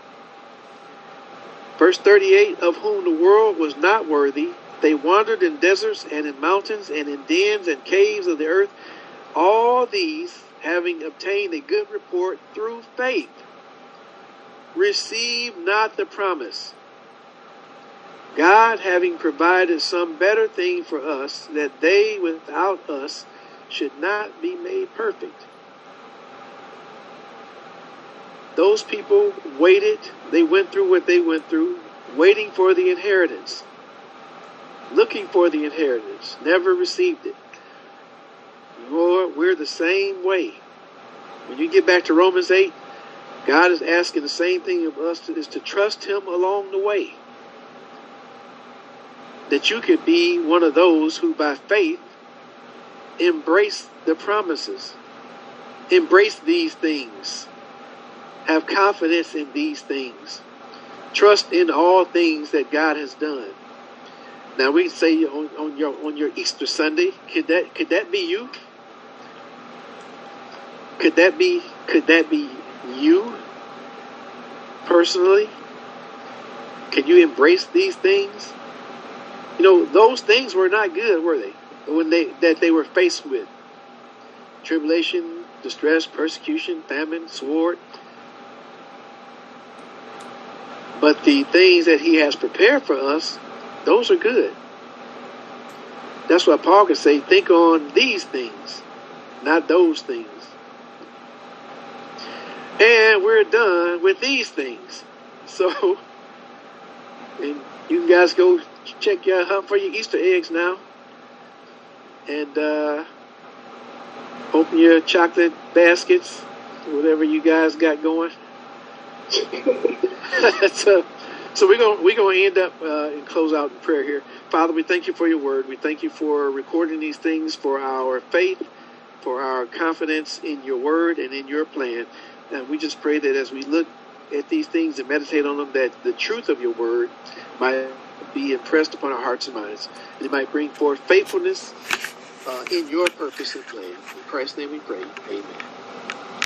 Verse thirty-eight, of whom the world was not worthy, they wandered in deserts and in mountains and in dens and caves of the earth, all these having obtained a good report through faith, received not the promise, God having provided some better thing for us, that they without us should not be made perfect. Those people waited, they went through what they went through, waiting for the inheritance, looking for the inheritance, never received it. Lord, we're the same way. When you get back to Romans eight, God is asking the same thing of us, is to trust him along the way. That you could be one of those who by faith embrace the promises, embrace these things, have confidence in these things, trust in all things that God has done. Now we say on, on your on your Easter Sunday, could that could that be you? Could that be could that be you personally? Can you embrace these things? You know, those things were not good, were they? When they that they were faced with tribulation, distress, persecution, famine, sword. But the things that he has prepared for us, those are good. That's why Paul can say, think on these things, not those things. And we're done with these things. So, and you guys go check your hunt for your Easter eggs now. And uh, open your chocolate baskets, whatever you guys got going. so, so we're gonna we're gonna end up uh, and close out in prayer here. Father, we thank you for your word. We thank you for recording these things for our faith, for our confidence in your word and in your plan. And we just pray that as we look at these things and meditate on them, that the truth of your word might be impressed upon our hearts and minds, and it might bring forth faithfulness uh, in your purpose and plan. In Christ's name we pray. Amen.